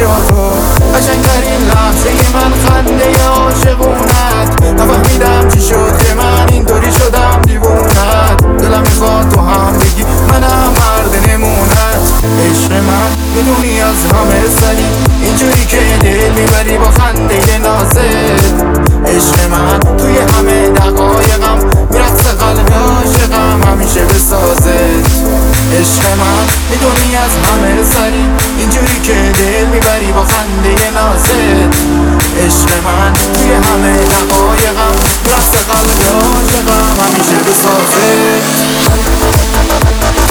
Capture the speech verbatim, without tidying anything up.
و تو قشنگترین لحظه من خنده عاشقونت. نفهمیدم چی شد که من اینطوری شدم دیوونت. دلم میخواد تو هم بگی منم مرد نمونت. عشق من میدونی از همه سری اینجوری که دل میبری با خنده نازت. عشق من توی همه دقایقم میرقص قلب عاشقم همیشه بسازت. عشق من میدونی از همه سری اینجوری که دل میبری با خنده نازت. عشق من توی همه دقایقم میرقص قلب عاشقم همیشه بسازت.